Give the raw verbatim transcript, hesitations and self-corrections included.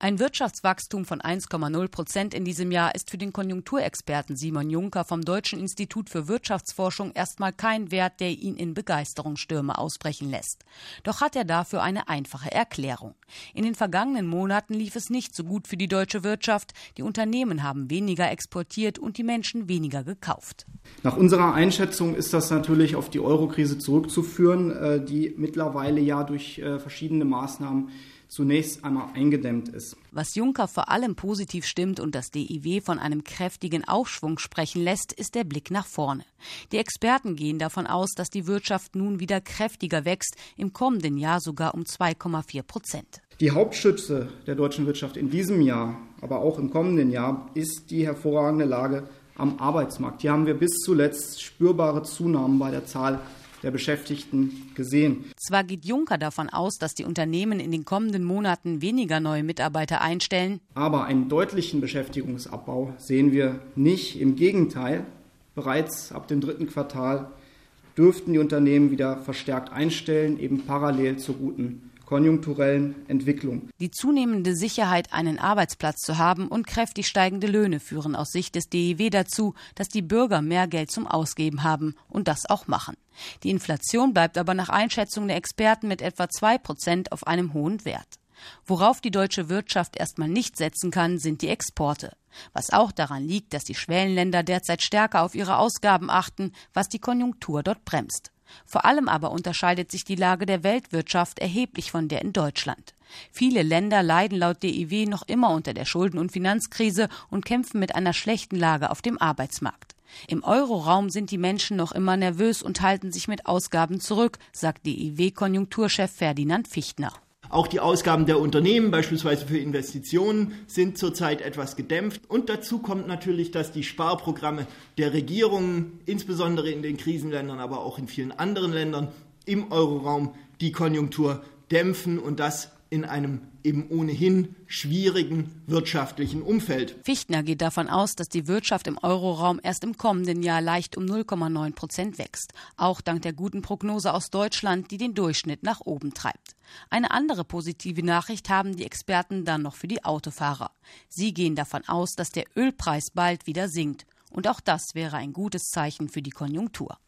Ein Wirtschaftswachstum von eins Komma null Prozent in diesem Jahr ist für den Konjunkturexperten Simon Juncker vom Deutschen Institut für Wirtschaftsforschung erstmal kein Wert, der ihn in Begeisterungsstürme ausbrechen lässt. Doch hat er dafür eine einfache Erklärung. In den vergangenen Monaten lief es nicht so gut für die deutsche Wirtschaft. Die Unternehmen haben weniger exportiert und die Menschen weniger gekauft. Nach unserer Einschätzung ist das natürlich auf die Euro-Krise zurückzuführen, die mittlerweile ja durch verschiedene Maßnahmen zunächst einmal eingedämmt ist. Was Juncker vor allem positiv stimmt und das D I W von einem kräftigen Aufschwung sprechen lässt, ist der Blick nach vorne. Die Experten gehen davon aus, dass die Wirtschaft nun wieder kräftiger wächst, im kommenden Jahr sogar um zwei Komma vier Prozent. Die Hauptstütze der deutschen Wirtschaft in diesem Jahr, aber auch im kommenden Jahr, ist die hervorragende Lage am Arbeitsmarkt. Hier haben wir bis zuletzt spürbare Zunahmen bei der Zahl der Beschäftigten gesehen. Zwar geht Juncker davon aus, dass die Unternehmen in den kommenden Monaten weniger neue Mitarbeiter einstellen, aber einen deutlichen Beschäftigungsabbau sehen wir nicht. Im Gegenteil, bereits ab dem dritten Quartal dürften die Unternehmen wieder verstärkt einstellen, eben parallel zur guten konjunkturellen Entwicklung. Die zunehmende Sicherheit, einen Arbeitsplatz zu haben und kräftig steigende Löhne führen aus Sicht des D I W dazu, dass die Bürger mehr Geld zum Ausgeben haben und das auch machen. Die Inflation bleibt aber nach Einschätzung der Experten mit etwa zwei Prozent auf einem hohen Wert. Worauf die deutsche Wirtschaft erstmal nicht setzen kann, sind die Exporte. Was auch daran liegt, dass die Schwellenländer derzeit stärker auf ihre Ausgaben achten, was die Konjunktur dort bremst. Vor allem aber unterscheidet sich die Lage der Weltwirtschaft erheblich von der in Deutschland. Viele Länder leiden laut D I W noch immer unter der Schulden- und Finanzkrise und kämpfen mit einer schlechten Lage auf dem Arbeitsmarkt. Im Euroraum sind die Menschen noch immer nervös und halten sich mit Ausgaben zurück, sagt D I W-Konjunkturchef Ferdinand Fichtner. Auch die Ausgaben der Unternehmen, beispielsweise für Investitionen, sind zurzeit etwas gedämpft. Und dazu kommt natürlich, dass die Sparprogramme der Regierungen, insbesondere in den Krisenländern, aber auch in vielen anderen Ländern im Euroraum, die Konjunktur dämpfen und das in einem eben ohnehin schwierigen wirtschaftlichen Umfeld. Fichtner geht davon aus, dass die Wirtschaft im Euroraum erst im kommenden Jahr leicht um null Komma neun Prozent wächst. Auch dank der guten Prognose aus Deutschland, die den Durchschnitt nach oben treibt. Eine andere positive Nachricht haben die Experten dann noch für die Autofahrer. Sie gehen davon aus, dass der Ölpreis bald wieder sinkt. Und auch das wäre ein gutes Zeichen für die Konjunktur.